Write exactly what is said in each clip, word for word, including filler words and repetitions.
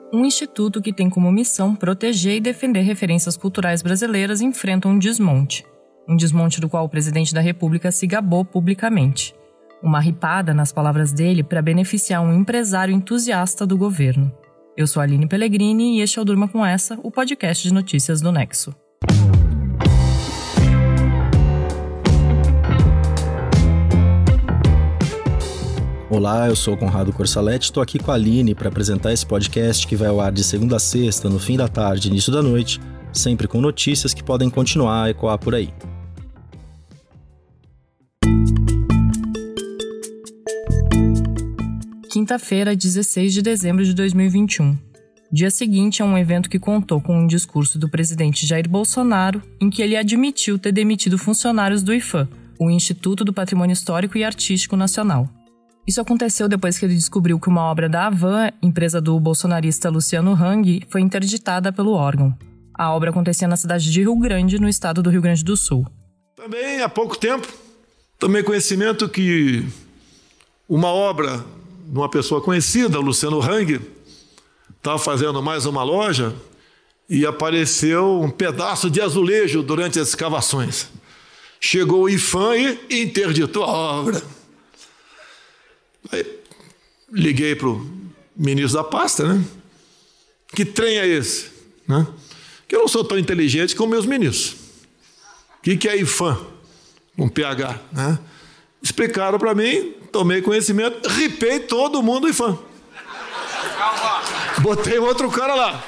um instituto que tem como missão proteger e defender referências culturais brasileiras enfrenta um desmonte. Um desmonte do qual o presidente da República se gabou publicamente. Uma ripada, nas palavras dele, para beneficiar um empresário entusiasta do governo. Eu sou a Aline Pellegrini e este é o Durma Com Essa, o podcast de notícias do Nexo. Olá, eu sou o Conrado Corsaletti, estou aqui com a Aline para apresentar esse podcast que vai ao ar de segunda a sexta, no fim da tarde e início da noite, sempre com notícias que podem continuar a ecoar por aí. Quinta-feira, dezesseis de dezembro de dois mil e vinte e um. Dia seguinte a um evento que contou com um discurso do presidente Jair Bolsonaro, em que ele admitiu ter demitido funcionários do IPHAN, o Instituto do Patrimônio Histórico e Artístico Nacional. Isso aconteceu depois que ele descobriu que uma obra da Avan, empresa do bolsonarista Luciano Hang, foi interditada pelo órgão. A obra acontecia na cidade de Rio Grande, no estado do Rio Grande do Sul. Também há pouco tempo, tomei conhecimento que uma obra de uma pessoa conhecida, Luciano Hang, estava fazendo mais uma loja e apareceu um pedaço de azulejo durante as escavações. Chegou o IPHAN e interditou a obra. Aí, liguei para o ministro da pasta, né? Que trem é esse? Né? Que eu não sou tão inteligente como meus ministros. O que, que é IPHAN? Com P H, né? Explicaram para mim, tomei conhecimento, ripei todo mundo IPHAN. Botei outro cara lá.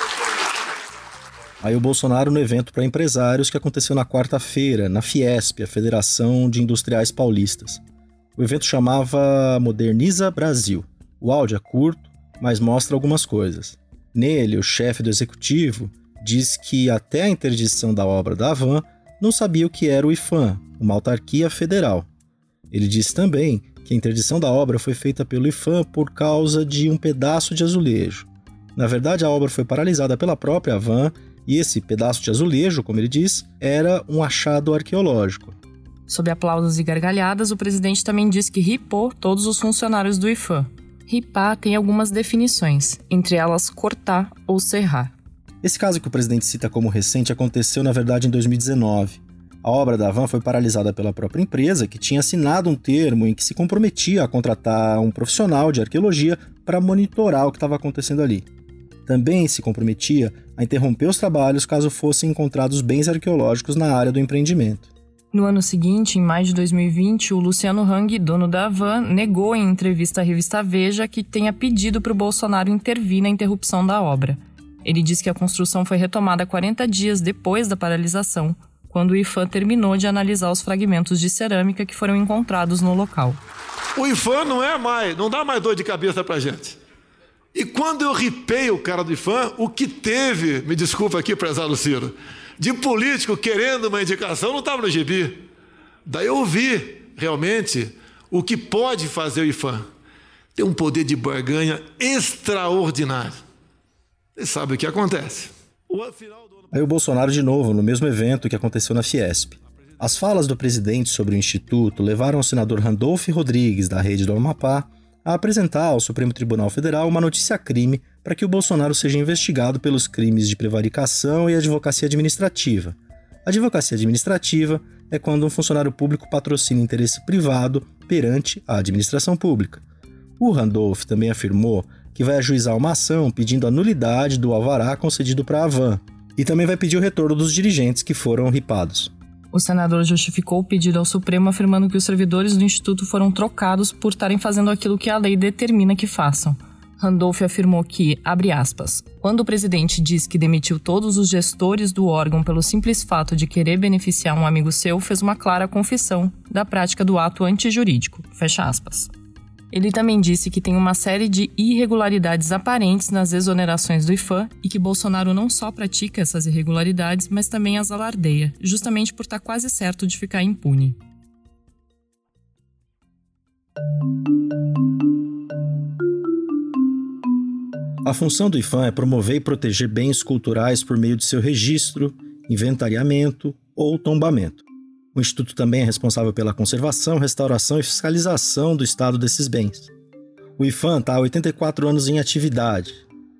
Aí o Bolsonaro no evento para empresários que aconteceu na quarta-feira, na Fiesp, a Federação de Industriais Paulistas. O evento chamava Moderniza Brasil. O áudio é curto, mas mostra algumas coisas. Nele, o chefe do executivo diz que até a interdição da obra da Avan não sabia o que era o IPHAN, uma autarquia federal. Ele disse também que a interdição da obra foi feita pelo IPHAN por causa de um pedaço de azulejo. Na verdade, a obra foi paralisada pela própria Avan e esse pedaço de azulejo, como ele diz, era um achado arqueológico. Sob aplausos e gargalhadas, o presidente também disse que ripou todos os funcionários do IPHAN. Ripar tem algumas definições, entre elas cortar ou serrar. Esse caso que o presidente cita como recente aconteceu, na verdade, em dois mil e dezenove. A obra da Avan foi paralisada pela própria empresa, que tinha assinado um termo em que se comprometia a contratar um profissional de arqueologia para monitorar o que estava acontecendo ali. Também se comprometia a interromper os trabalhos caso fossem encontrados bens arqueológicos na área do empreendimento. No ano seguinte, em maio de dois mil e vinte, o Luciano Hang, dono da Avan, negou em entrevista à revista Veja que tenha pedido para o Bolsonaro intervir na interrupção da obra. Ele disse que a construção foi retomada quarenta dias depois da paralisação, quando o IPHAN terminou de analisar os fragmentos de cerâmica que foram encontrados no local. O IPHAN não é mais, não dá mais dor de cabeça pra gente. E quando eu ripei o cara do IPHAN, o que teve, me desculpa aqui, prezado Ciro, de político querendo uma indicação não estava no gibi. Daí eu vi, realmente, o que pode fazer o IPHAN. Tem um poder de barganha extraordinário. Você sabe o que acontece. O final do... Aí o Bolsonaro de novo, no mesmo evento que aconteceu na Fiesp. As falas do presidente sobre o Instituto levaram o senador Randolfo Rodrigues, da Rede do Amapá, a apresentar ao Supremo Tribunal Federal uma notícia-crime para que o Bolsonaro seja investigado pelos crimes de prevaricação e advocacia administrativa. A advocacia administrativa é quando um funcionário público patrocina interesse privado perante a administração pública. O Randolph também afirmou que vai ajuizar uma ação pedindo a nulidade do alvará concedido para a Avan e também vai pedir o retorno dos dirigentes que foram ripados. O senador justificou o pedido ao Supremo afirmando que os servidores do Instituto foram trocados por estarem fazendo aquilo que a lei determina que façam. Randolph afirmou que, abre aspas, quando o presidente diz que demitiu todos os gestores do órgão pelo simples fato de querer beneficiar um amigo seu, fez uma clara confissão da prática do ato antijurídico, fecha aspas. Ele também disse que tem uma série de irregularidades aparentes nas exonerações do IPHAN e que Bolsonaro não só pratica essas irregularidades, mas também as alardeia, justamente por estar quase certo de ficar impune. A função do IPHAN é promover e proteger bens culturais por meio de seu registro, inventariamento ou tombamento. O Instituto também é responsável pela conservação, restauração e fiscalização do estado desses bens. O IPHAN está há oitenta e quatro anos em atividade.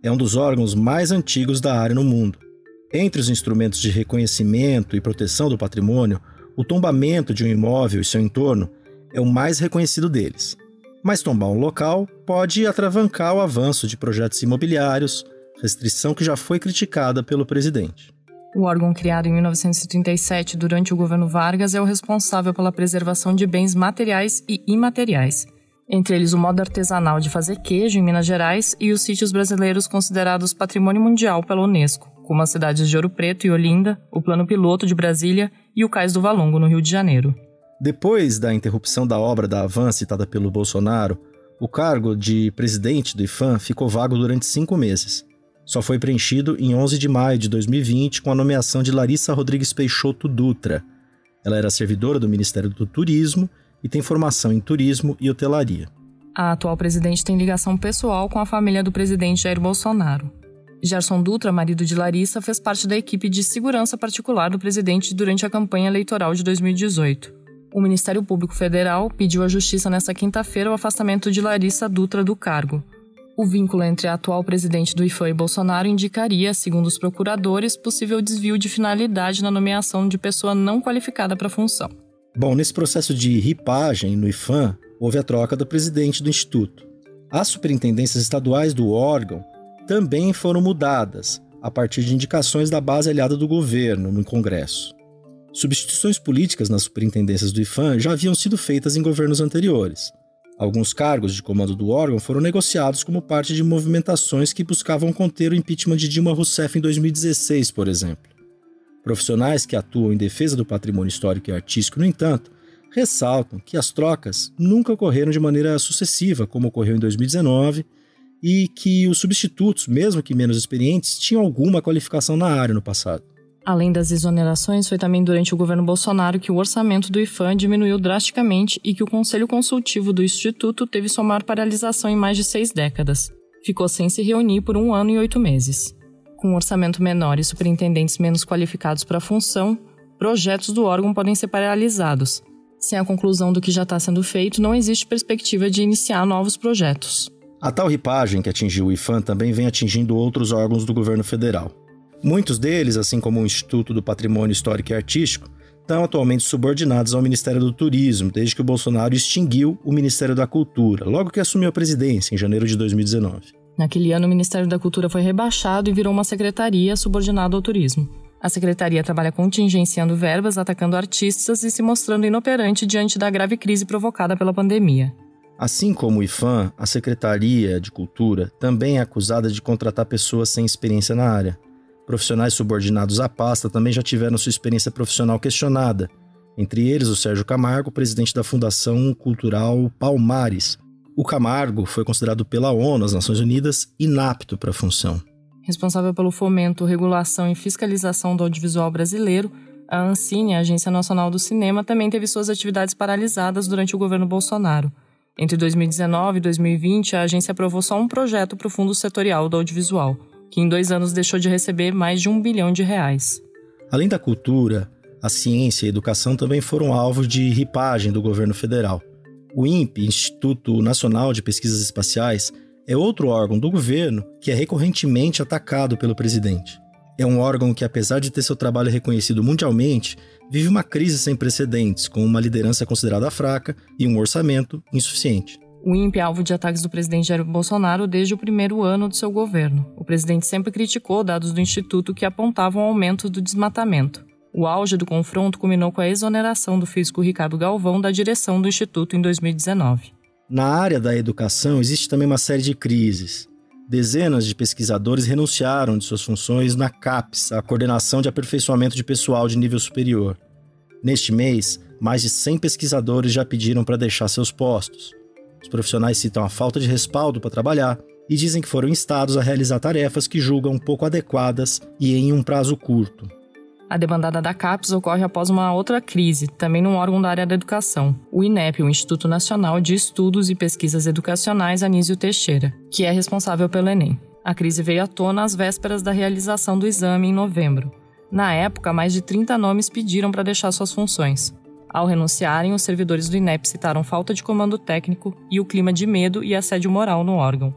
É um dos órgãos mais antigos da área no mundo. Entre os instrumentos de reconhecimento e proteção do patrimônio, o tombamento de um imóvel e seu entorno é o mais reconhecido deles. Mas tombar um local pode atravancar o avanço de projetos imobiliários, restrição que já foi criticada pelo presidente. O órgão criado em mil novecentos e trinta e sete durante o governo Vargas é o responsável pela preservação de bens materiais e imateriais, entre eles o modo artesanal de fazer queijo em Minas Gerais e os sítios brasileiros considerados Patrimônio Mundial pela Unesco, como as cidades de Ouro Preto e Olinda, o Plano Piloto de Brasília e o Cais do Valongo, no Rio de Janeiro. Depois da interrupção da obra da Havan citada pelo Bolsonaro, o cargo de presidente do IPHAN ficou vago durante cinco meses. Só foi preenchido em onze de maio de dois mil e vinte com a nomeação de Larissa Rodrigues Peixoto Dutra. Ela era servidora do Ministério do Turismo e tem formação em turismo e hotelaria. A atual presidente tem ligação pessoal com a família do presidente Jair Bolsonaro. Gerson Dutra, marido de Larissa, fez parte da equipe de segurança particular do presidente durante a campanha eleitoral de dois mil e dezoito. O Ministério Público Federal pediu à Justiça nesta quinta-feira o afastamento de Larissa Dutra do cargo. O vínculo entre a atual presidente do IPHAN e Bolsonaro indicaria, segundo os procuradores, possível desvio de finalidade na nomeação de pessoa não qualificada para a função. Bom, nesse processo de ripagem no IPHAN, houve a troca do presidente do Instituto. As superintendências estaduais do órgão também foram mudadas, a partir de indicações da base aliada do governo no Congresso. Substituições políticas nas superintendências do IPHAN já haviam sido feitas em governos anteriores. Alguns cargos de comando do órgão foram negociados como parte de movimentações que buscavam conter o impeachment de Dilma Rousseff em dois mil e dezesseis, por exemplo. Profissionais que atuam em defesa do patrimônio histórico e artístico, no entanto, ressaltam que as trocas nunca ocorreram de maneira sucessiva, como ocorreu em dois mil e dezenove, e que os substitutos, mesmo que menos experientes, tinham alguma qualificação na área no passado. Além das exonerações, foi também durante o governo Bolsonaro que o orçamento do IPHAN diminuiu drasticamente e que o Conselho Consultivo do Instituto teve sua maior paralisação em mais de seis décadas. Ficou sem se reunir por um ano e oito meses. Com um orçamento menor e superintendentes menos qualificados para a função, projetos do órgão podem ser paralisados. Sem a conclusão do que já está sendo feito, não existe perspectiva de iniciar novos projetos. A tal ripagem que atingiu o IPHAN também vem atingindo outros órgãos do governo federal. Muitos deles, assim como o Instituto do Patrimônio Histórico e Artístico, estão atualmente subordinados ao Ministério do Turismo, desde que o Bolsonaro extinguiu o Ministério da Cultura, logo que assumiu a presidência, em janeiro de dois mil e dezenove. Naquele ano, o Ministério da Cultura foi rebaixado e virou uma secretaria subordinada ao turismo. A secretaria trabalha contingenciando verbas, atacando artistas e se mostrando inoperante diante da grave crise provocada pela pandemia. Assim como o IPHAN, a Secretaria de Cultura também é acusada de contratar pessoas sem experiência na área. Profissionais subordinados à pasta também já tiveram sua experiência profissional questionada, entre eles o Sérgio Camargo, presidente da Fundação Cultural Palmares. O Camargo foi considerado pela ONU, as Nações Unidas, inapto para a função. Responsável pelo fomento, regulação e fiscalização do audiovisual brasileiro, a Ancine, a Agência Nacional do Cinema, também teve suas atividades paralisadas durante o governo Bolsonaro. Entre dois mil e dezenove e dois mil e vinte, a agência aprovou só um projeto para o Fundo Setorial do Audiovisual, que em dois anos deixou de receber mais de um bilhão de reais. Além da cultura, a ciência e a educação também foram alvos de ripagem do governo federal. O INPE, Instituto Nacional de Pesquisas Espaciais, é outro órgão do governo que é recorrentemente atacado pelo presidente. É um órgão que, apesar de ter seu trabalho reconhecido mundialmente, vive uma crise sem precedentes, com uma liderança considerada fraca e um orçamento insuficiente. O INPE é alvo de ataques do presidente Jair Bolsonaro desde o primeiro ano do seu governo. O presidente sempre criticou dados do Instituto que apontavam o aumento do desmatamento. O auge do confronto culminou com a exoneração do físico Ricardo Galvão da direção do Instituto em dois mil e dezenove. Na área da educação existe também uma série de crises. Dezenas de pesquisadores renunciaram de suas funções na CAPES, a Coordenação de Aperfeiçoamento de Pessoal de Nível Superior. Neste mês, mais de cem pesquisadores já pediram para deixar seus postos. Os profissionais citam a falta de respaldo para trabalhar e dizem que foram instados a realizar tarefas que julgam pouco adequadas e em um prazo curto. A demandada da CAPES ocorre após uma outra crise, também num órgão da área da educação, o INEP, o Instituto Nacional de Estudos e Pesquisas Educacionais Anísio Teixeira, que é responsável pelo Enem. A crise veio à tona às vésperas da realização do exame em novembro. Na época, mais de trinta nomes pediram para deixar suas funções. Ao renunciarem, os servidores do INEP citaram falta de comando técnico e o clima de medo e assédio moral no órgão.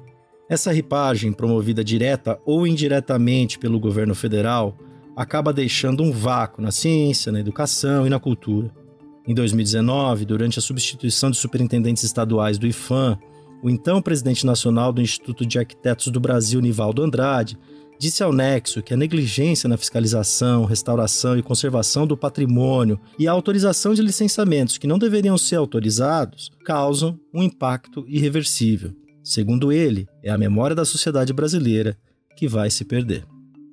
Essa ripagem, promovida direta ou indiretamente pelo governo federal, acaba deixando um vácuo na ciência, na educação e na cultura. Em dois mil e dezenove, durante a substituição de superintendentes estaduais do IPHAN, o então presidente nacional do Instituto de Arquitetos do Brasil, Nivaldo Andrade, disse ao Nexo que a negligência na fiscalização, restauração e conservação do patrimônio e a autorização de licenciamentos que não deveriam ser autorizados causam um impacto irreversível. Segundo ele, é a memória da sociedade brasileira que vai se perder.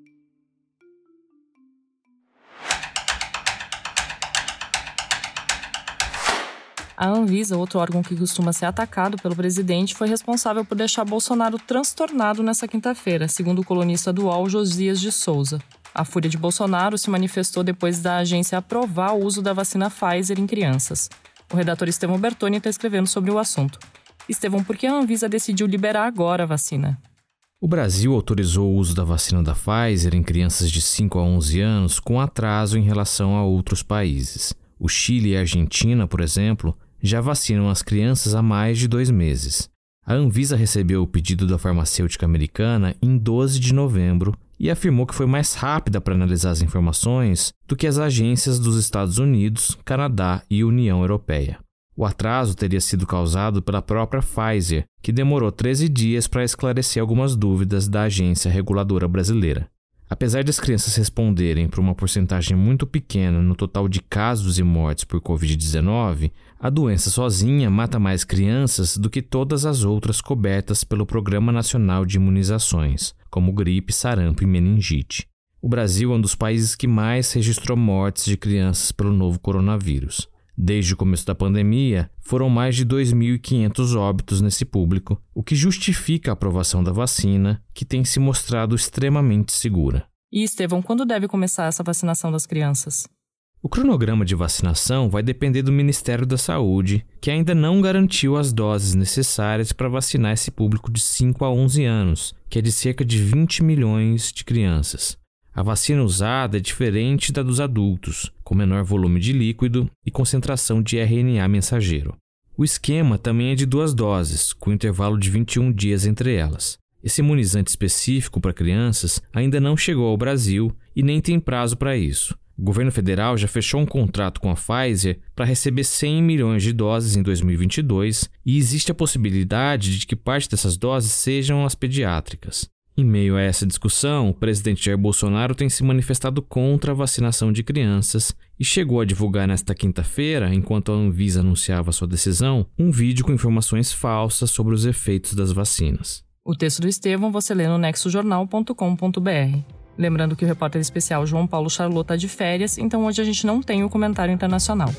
A Anvisa, outro órgão que costuma ser atacado pelo presidente, foi responsável por deixar Bolsonaro transtornado nessa quinta-feira, segundo o colunista do U O L, Josias de Souza. A fúria de Bolsonaro se manifestou depois da agência aprovar o uso da vacina Pfizer em crianças. O redator Estevão Bertoni está escrevendo sobre o assunto. Estevão, por que a Anvisa decidiu liberar agora a vacina? O Brasil autorizou o uso da vacina da Pfizer em crianças de cinco a onze anos com atraso em relação a outros países. O Chile e a Argentina, por exemplo, já vacinam as crianças há mais de dois meses. A Anvisa recebeu o pedido da farmacêutica americana em doze de novembro e afirmou que foi mais rápida para analisar as informações do que as agências dos Estados Unidos, Canadá e União Europeia. O atraso teria sido causado pela própria Pfizer, que demorou treze dias para esclarecer algumas dúvidas da agência reguladora brasileira. Apesar das crianças responderem por uma porcentagem muito pequena no total de casos e mortes por covid dezenove, a doença sozinha mata mais crianças do que todas as outras cobertas pelo Programa Nacional de Imunizações, como gripe, sarampo e meningite. O Brasil é um dos países que mais registrou mortes de crianças pelo novo coronavírus. Desde o começo da pandemia, foram mais de dois mil e quinhentos óbitos nesse público, o que justifica a aprovação da vacina, que tem se mostrado extremamente segura. E, Estevão, quando deve começar essa vacinação das crianças? O cronograma de vacinação vai depender do Ministério da Saúde, que ainda não garantiu as doses necessárias para vacinar esse público de cinco a onze anos, que é de cerca de vinte milhões de crianças. A vacina usada é diferente da dos adultos, com menor volume de líquido e concentração de R N A mensageiro. O esquema também é de duas doses, com intervalo de vinte e um dias entre elas. Esse imunizante específico para crianças ainda não chegou ao Brasil e nem tem prazo para isso. O governo federal já fechou um contrato com a Pfizer para receber cem milhões de doses em dois mil e vinte e dois e existe a possibilidade de que parte dessas doses sejam as pediátricas. Em meio a essa discussão, o presidente Jair Bolsonaro tem se manifestado contra a vacinação de crianças e chegou a divulgar nesta quinta-feira, enquanto a Anvisa anunciava sua decisão, um vídeo com informações falsas sobre os efeitos das vacinas. O texto do Estevão você lê no nexo jornal ponto com ponto b r. Lembrando que o repórter especial João Paulo Charlot está de férias, então hoje a gente não tem o comentário internacional.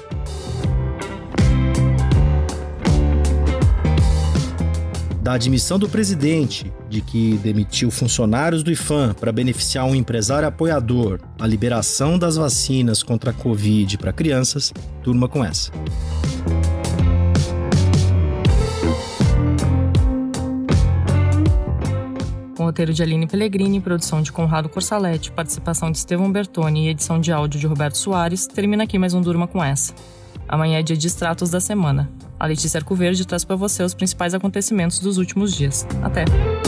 Da admissão do presidente de que demitiu funcionários do IPHAN para beneficiar um empresário apoiador, a liberação das vacinas contra a Covid para crianças, turma com essa. Com roteiro de Aline Pellegrini, produção de Conrado Corsaletti, participação de Estevão Bertoni e edição de áudio de Roberto Soares, termina aqui mais um Durma com essa. Amanhã é dia de extratos da semana. A Letícia Arcoverde traz para você os principais acontecimentos dos últimos dias. Até!